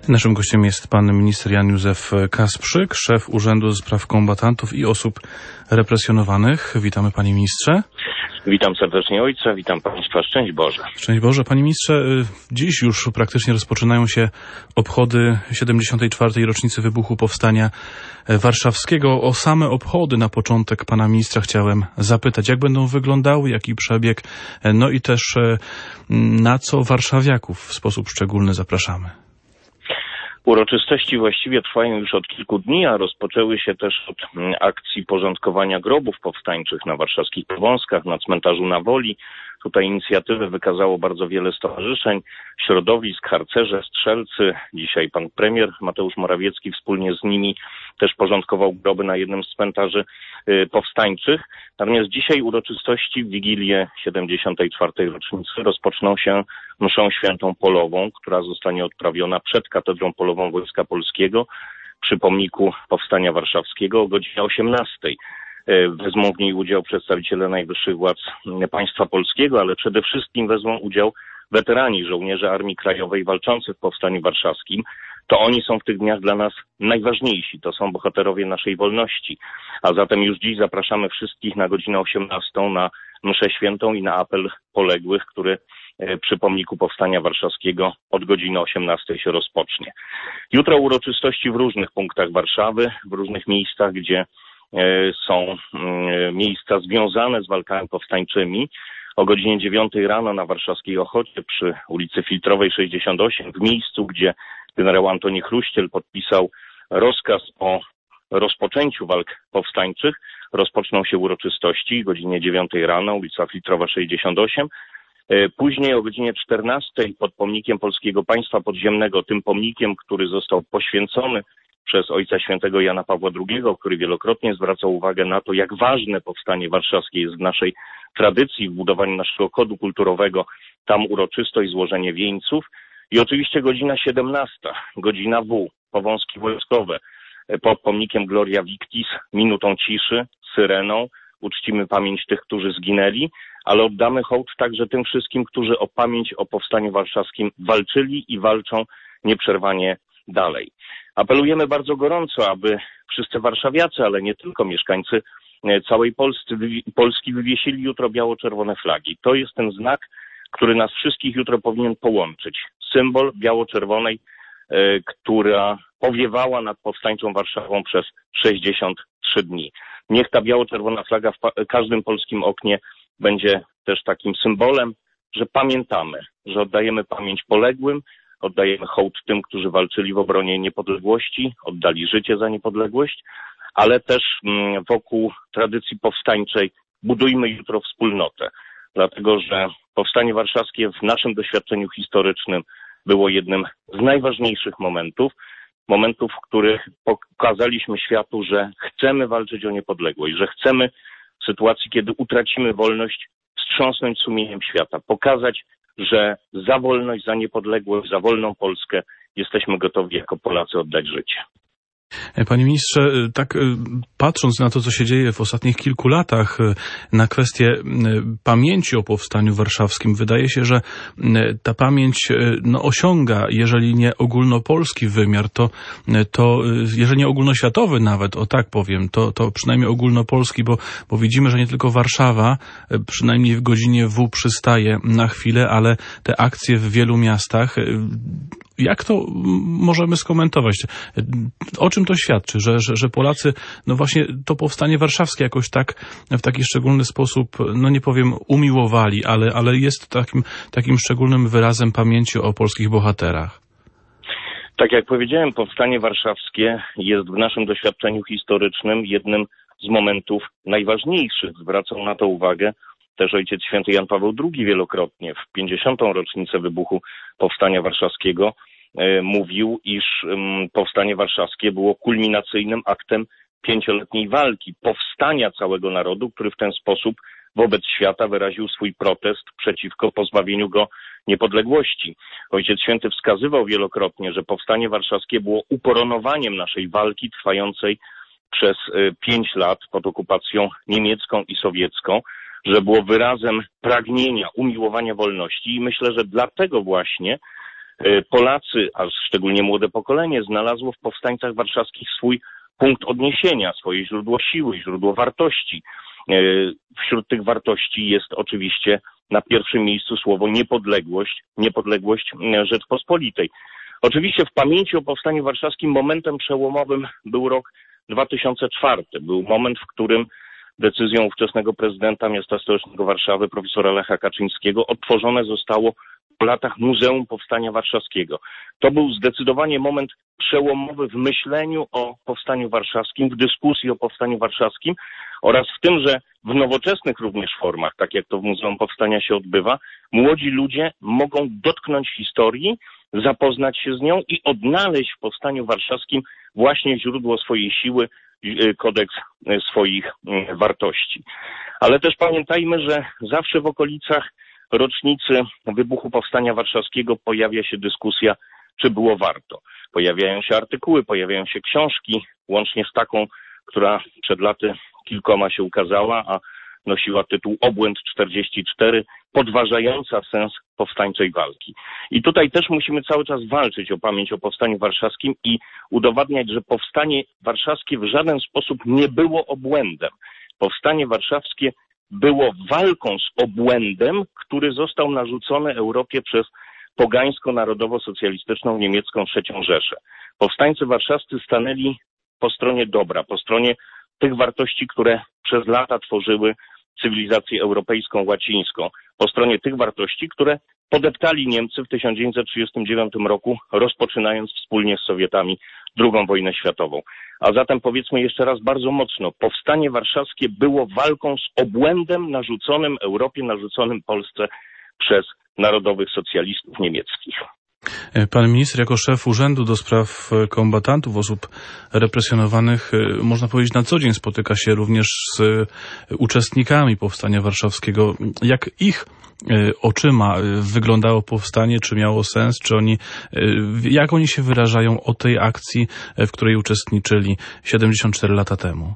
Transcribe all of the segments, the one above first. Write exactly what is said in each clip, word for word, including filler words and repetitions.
Naszym gościem jest pan minister Jan Józef Kasprzyk, szef Urzędu do Spraw Kombatantów i Osób Represjonowanych. Witamy, panie ministrze. Witam serdecznie ojca, witam państwa. Szczęść Boże. Szczęść Boże. Panie ministrze, dziś już praktycznie rozpoczynają się obchody siedemdziesiątej czwartej rocznicy wybuchu Powstania Warszawskiego. O same obchody na początek pana ministra chciałem zapytać, jak będą wyglądały, jaki przebieg, no i też na co warszawiaków w sposób szczególny zapraszamy. Uroczystości właściwie trwają już od kilku dni, a rozpoczęły się też od akcji porządkowania grobów powstańczych na warszawskich Powązkach, na cmentarzu na Woli. Tutaj inicjatywę wykazało bardzo wiele stowarzyszeń, środowisk, harcerze, strzelcy. Dzisiaj pan premier Mateusz Morawiecki wspólnie z nimi też porządkował groby na jednym z cmentarzy powstańczych. Natomiast dzisiaj uroczystości w Wigilię siedemdziesiątej czwartej rocznicy rozpoczną się mszą świętą polową, która zostanie odprawiona przed katedrą polową Wojska Polskiego przy pomniku Powstania Warszawskiego o godzinie osiemnastej. Wezmą w niej udział przedstawiciele najwyższych władz państwa polskiego, ale przede wszystkim wezmą udział weterani, żołnierze Armii Krajowej walczący w Powstaniu Warszawskim. To oni są w tych dniach dla nas najważniejsi, to są bohaterowie naszej wolności. A zatem już dziś zapraszamy wszystkich na godzinę osiemnastą na mszę świętą i na apel poległych, który przy pomniku Powstania Warszawskiego od godziny osiemnastej się rozpocznie. Jutro uroczystości w różnych punktach Warszawy, w różnych miejscach, gdzie są miejsca związane z walkami powstańczymi. O godzinie dziewiątej rano na warszawskiej Ochocie przy ulicy Filtrowej sześćdziesiąt osiem, w miejscu, gdzie generał Antoni Chruściel podpisał rozkaz o rozpoczęciu walk powstańczych, rozpoczną się uroczystości. O godzinie dziewiątej rano, ulica Filtrowa sześćdziesiąt osiem. Później o godzinie czternastej pod pomnikiem Polskiego Państwa Podziemnego, tym pomnikiem, który został poświęcony przez Ojca Świętego Jana Pawła drugiego, który wielokrotnie zwracał uwagę na to, jak ważne powstanie warszawskie jest w naszej tradycji, w budowaniu naszego kodu kulturowego. Tam uroczystość, złożenie wieńców. I oczywiście godzina siedemnasta, godzina W, Powązki Wojskowe, pod pomnikiem Gloria Victis, minutą ciszy, syreną. Uczcimy pamięć tych, którzy zginęli, ale oddamy hołd także tym wszystkim, którzy o pamięć o Powstaniu Warszawskim walczyli i walczą nieprzerwanie dalej. Apelujemy bardzo gorąco, aby wszyscy warszawiacy, ale nie tylko, mieszkańcy całej Polscy, Polski wywiesili jutro biało-czerwone flagi. To jest ten znak, który nas wszystkich jutro powinien połączyć. Symbol biało-czerwonej, y, która powiewała nad powstańczą Warszawą przez sześćdziesiąt trzy dni. Niech ta biało-czerwona flaga w każdym polskim oknie będzie też takim symbolem, że pamiętamy, że oddajemy pamięć poległym, oddajemy hołd tym, którzy walczyli w obronie niepodległości, oddali życie za niepodległość, ale też wokół tradycji powstańczej budujmy jutro wspólnotę. Dlatego, że Powstanie Warszawskie w naszym doświadczeniu historycznym było jednym z najważniejszych momentów, momentów, w których pokazaliśmy światu, że chcemy walczyć o niepodległość, że chcemy w sytuacji, kiedy utracimy wolność, wstrząsnąć sumieniem świata, pokazać, że za wolność, za niepodległość, za wolną Polskę jesteśmy gotowi jako Polacy oddać życie. Panie ministrze, tak patrząc na to, co się dzieje w ostatnich kilku latach, na kwestię pamięci o Powstaniu Warszawskim, wydaje się, że ta pamięć no, osiąga, jeżeli nie ogólnopolski wymiar, to, to jeżeli nie ogólnoświatowy nawet, o tak powiem, to, to przynajmniej ogólnopolski, bo, bo widzimy, że nie tylko Warszawa, przynajmniej w godzinie W przystaje na chwilę, ale te akcje w wielu miastach. Jak to możemy skomentować? O czym to świadczy? Że, że, że Polacy, no właśnie to powstanie warszawskie jakoś tak, w taki szczególny sposób, no nie powiem umiłowali, ale, ale jest takim, takim szczególnym wyrazem pamięci o polskich bohaterach. Tak jak powiedziałem, powstanie warszawskie jest w naszym doświadczeniu historycznym jednym z momentów najważniejszych. Zwracał na to uwagę też Ojciec Święty Jan Paweł drugi wielokrotnie. W pięćdziesiątą rocznicę wybuchu Powstania Warszawskiego e, mówił, iż um, Powstanie Warszawskie było kulminacyjnym aktem pięcioletniej walki, powstania całego narodu, który w ten sposób wobec świata wyraził swój protest przeciwko pozbawieniu go niepodległości. Ojciec Święty wskazywał wielokrotnie, że Powstanie Warszawskie było ukoronowaniem naszej walki trwającej przez e, pięć lat pod okupacją niemiecką i sowiecką, że było wyrazem pragnienia, umiłowania wolności i myślę, że dlatego właśnie Polacy, a szczególnie młode pokolenie, znalazło w powstańcach warszawskich swój punkt odniesienia, swoje źródło siły, źródło wartości. Wśród tych wartości jest oczywiście na pierwszym miejscu słowo niepodległość, niepodległość Rzeczpospolitej. Oczywiście w pamięci o Powstaniu Warszawskim momentem przełomowym był rok dwa tysiące czwarty. Był moment, w którym decyzją ówczesnego prezydenta miasta stołecznego Warszawy, profesora Lecha Kaczyńskiego, otworzone zostało po latach Muzeum Powstania Warszawskiego. To był zdecydowanie moment przełomowy w myśleniu o Powstaniu Warszawskim, w dyskusji o Powstaniu Warszawskim oraz w tym, że w nowoczesnych również formach, tak jak to w Muzeum Powstania się odbywa, młodzi ludzie mogą dotknąć historii, zapoznać się z nią i odnaleźć w Powstaniu Warszawskim właśnie źródło swojej siły, kodeks swoich wartości. Ale też pamiętajmy, że zawsze w okolicach rocznicy wybuchu Powstania Warszawskiego pojawia się dyskusja, czy było warto. Pojawiają się artykuły, pojawiają się książki, łącznie z taką, która przed laty kilkoma się ukazała, a nosiła tytuł Obłęd czterdzieści cztery, podważająca sens powstańczej walki. I tutaj też musimy cały czas walczyć o pamięć o Powstaniu Warszawskim i udowadniać, że Powstanie Warszawskie w żaden sposób nie było obłędem. Powstanie Warszawskie było walką z obłędem, który został narzucony Europie przez pogańsko-narodowo-socjalistyczną niemiecką trzecią Rzeszę. Powstańcy warszawscy stanęli po stronie dobra, po stronie tych wartości, które przez lata tworzyły cywilizację europejską, łacińską, po stronie tych wartości, które podeptali Niemcy w tysiąc dziewięćset trzydziestym dziewiątym roku, rozpoczynając wspólnie z Sowietami drugą wojnę światową. A zatem powiedzmy jeszcze raz bardzo mocno, Powstanie Warszawskie było walką z obłędem narzuconym Europie, narzuconym Polsce przez narodowych socjalistów niemieckich. Pan minister jako szef Urzędu do Spraw Kombatantów, osób represjonowanych, można powiedzieć, na co dzień spotyka się również z uczestnikami Powstania Warszawskiego. Jak ich oczyma wyglądało powstanie, czy miało sens, czy oni, jak oni się wyrażają o tej akcji, w której uczestniczyli siedemdziesiąt cztery lata temu?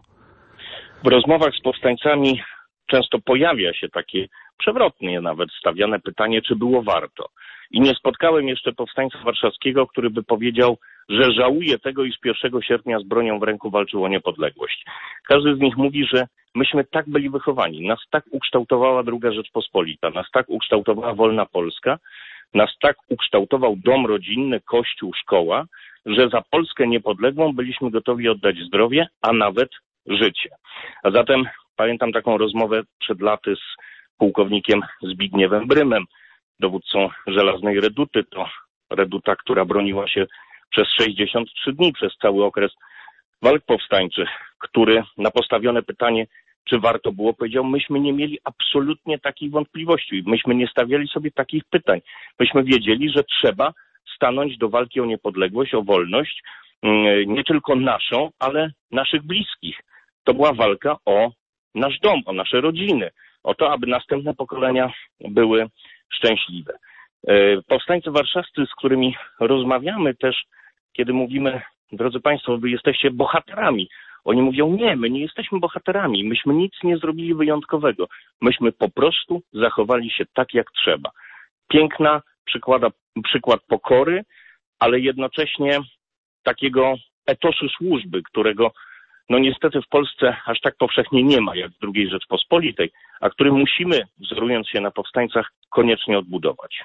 W rozmowach z powstańcami często pojawia się takie przewrotnie nawet stawiane pytanie, czy było warto. I nie spotkałem jeszcze powstańca warszawskiego, który by powiedział, że żałuje tego, iż pierwszego sierpnia z bronią w ręku walczył o niepodległość. Każdy z nich mówi, że myśmy tak byli wychowani, nas tak ukształtowała druga Rzeczpospolita, nas tak ukształtowała wolna Polska, nas tak ukształtował dom rodzinny, kościół, szkoła, że za Polskę niepodległą byliśmy gotowi oddać zdrowie, a nawet życie. A zatem pamiętam taką rozmowę przed laty z pułkownikiem Zbigniewem Brymem, dowódcą Żelaznej Reduty. To reduta, która broniła się przez sześćdziesiąt trzy dni, przez cały okres walk powstańczych, który na postawione pytanie, czy warto było, powiedział, myśmy nie mieli absolutnie takich wątpliwości, myśmy nie stawiali sobie takich pytań. Myśmy wiedzieli, że trzeba stanąć do walki o niepodległość, o wolność, nie tylko naszą, ale naszych bliskich. To była walka o nasz dom, o nasze rodziny, o to, aby następne pokolenia były szczęśliwe. Powstańcy warszawscy, z którymi rozmawiamy też, kiedy mówimy, drodzy Państwo, wy jesteście bohaterami. Oni mówią, nie, my nie jesteśmy bohaterami, myśmy nic nie zrobili wyjątkowego. Myśmy po prostu zachowali się tak, jak trzeba. Piękna przykłada, przykład pokory, ale jednocześnie takiego etosu służby, którego no niestety w Polsce aż tak powszechnie nie ma jak w drugiej Rzeczpospolitej, a który musimy, wzorując się na powstańcach, koniecznie odbudować.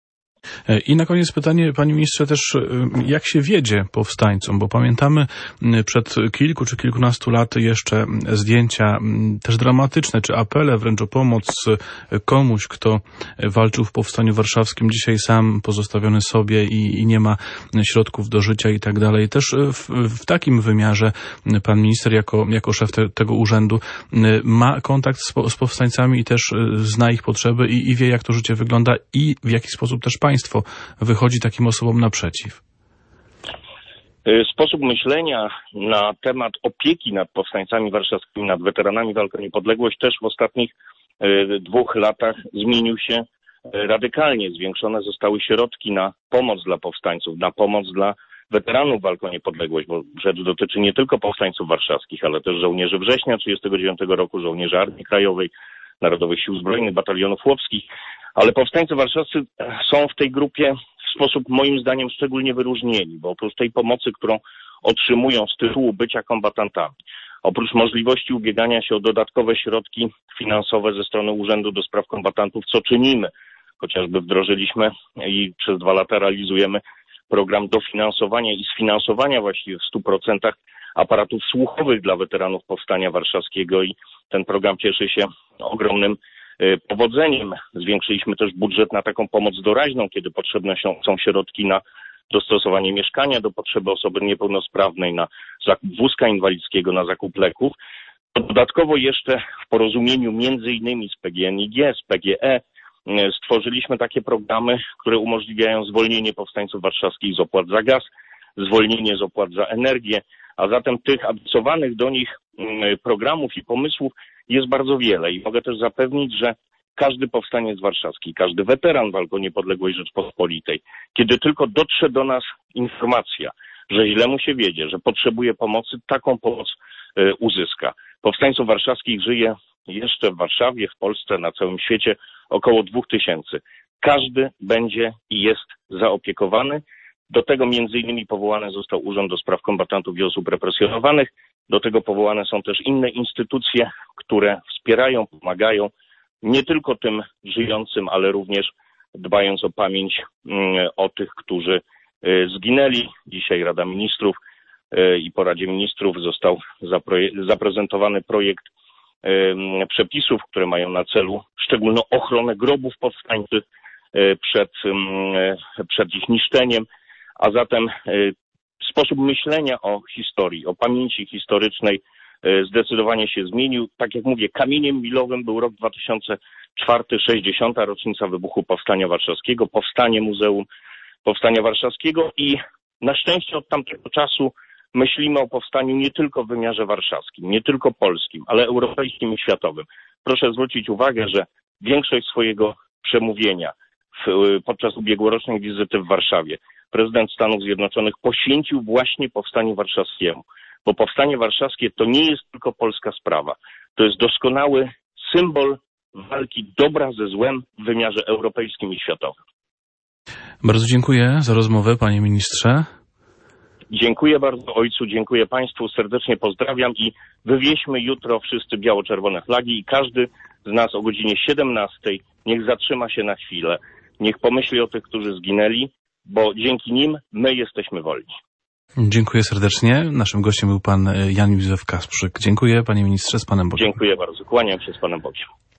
I na koniec pytanie, panie ministrze, też jak się wiedzie powstańcom, bo pamiętamy przed kilku czy kilkunastu laty jeszcze zdjęcia też dramatyczne, czy apele wręcz o pomoc komuś, kto walczył w Powstaniu Warszawskim, dzisiaj sam pozostawiony sobie i, i nie ma środków do życia i tak dalej. Też w, w takim wymiarze pan minister jako, jako szef te, tego urzędu ma kontakt z, z powstańcami i też zna ich potrzeby i, i wie, jak to życie wygląda i w jaki sposób też państwo wychodzi takim osobom naprzeciw. Sposób myślenia na temat opieki nad powstańcami warszawskimi, nad weteranami walki o niepodległość też w ostatnich dwóch latach zmienił się radykalnie. Zwiększone zostały środki na pomoc dla powstańców, na pomoc dla weteranów walki o niepodległość, bo rzecz dotyczy nie tylko powstańców warszawskich, ale też żołnierzy września tysiąc dziewięćset trzydziestego dziewiątego roku, żołnierzy Armii Krajowej, Narodowych Sił Zbrojnych, batalionów chłopskich. Ale powstańcy warszawscy są w tej grupie w sposób moim zdaniem szczególnie wyróżnieni, bo oprócz tej pomocy, którą otrzymują z tytułu bycia kombatantami, oprócz możliwości ubiegania się o dodatkowe środki finansowe ze strony Urzędu do Spraw Kombatantów, co czynimy, chociażby wdrożyliśmy i przez dwa lata realizujemy program dofinansowania i sfinansowania właściwie w stu procentach aparatów słuchowych dla weteranów Powstania Warszawskiego i ten program cieszy się ogromnym powodzeniem. Zwiększyliśmy też budżet na taką pomoc doraźną, kiedy potrzebne są środki na dostosowanie mieszkania do potrzeby osoby niepełnosprawnej, na zakup wózka inwalidzkiego, na zakup leków. Dodatkowo jeszcze w porozumieniu między innymi z P G N I G, z P G E stworzyliśmy takie programy, które umożliwiają zwolnienie powstańców warszawskich z opłat za gaz, zwolnienie z opłat za energię, a zatem tych adresowanych do nich programów i pomysłów jest bardzo wiele i mogę też zapewnić, że każdy powstaniec warszawski, każdy weteran walk o niepodległość Rzeczpospolitej, kiedy tylko dotrze do nas informacja, że źle mu się wiedzie, że potrzebuje pomocy, taką pomoc y, uzyska. Powstańców warszawskich żyje jeszcze w Warszawie, w Polsce, na całym świecie około dwóch tysięcy. Każdy będzie i jest zaopiekowany. Do tego między innymi powołany został Urząd do Spraw Kombatantów i Osób Represjonowanych. Do tego powołane są też inne instytucje, które wspierają, pomagają nie tylko tym żyjącym, ale również dbając o pamięć o tych, którzy zginęli. Dzisiaj Rada Ministrów i po Radzie Ministrów został zaprezentowany projekt przepisów, które mają na celu szczególną ochronę grobów powstańczych przed, przed ich niszczeniem, a zatem sposób myślenia o historii, o pamięci historycznej zdecydowanie się zmienił. Tak jak mówię, kamieniem milowym był rok dwa tysiące czwarty, sześćdziesiąta rocznica wybuchu Powstania Warszawskiego, powstanie Muzeum Powstania Warszawskiego i na szczęście od tamtego czasu myślimy o powstaniu nie tylko w wymiarze warszawskim, nie tylko polskim, ale europejskim i światowym. Proszę zwrócić uwagę, że większość swojego przemówienia w, podczas ubiegłorocznej wizyty w Warszawie prezydent Stanów Zjednoczonych poświęcił właśnie Powstaniu Warszawskiemu. Bo Powstanie Warszawskie to nie jest tylko polska sprawa. To jest doskonały symbol walki dobra ze złem w wymiarze europejskim i światowym. Bardzo dziękuję za rozmowę, panie ministrze. Dziękuję bardzo ojcu, dziękuję państwu, serdecznie pozdrawiam i wywieźmy jutro wszyscy biało-czerwone flagi i każdy z nas o godzinie siedemnastej niech zatrzyma się na chwilę, niech pomyśli o tych, którzy zginęli, bo dzięki nim my jesteśmy wolni. Dziękuję serdecznie. Naszym gościem był pan Jan Józef Kasprzyk. Dziękuję, panie ministrze, z panem Bogiem. Dziękuję bardzo. Kłaniam się z panem Bogiem.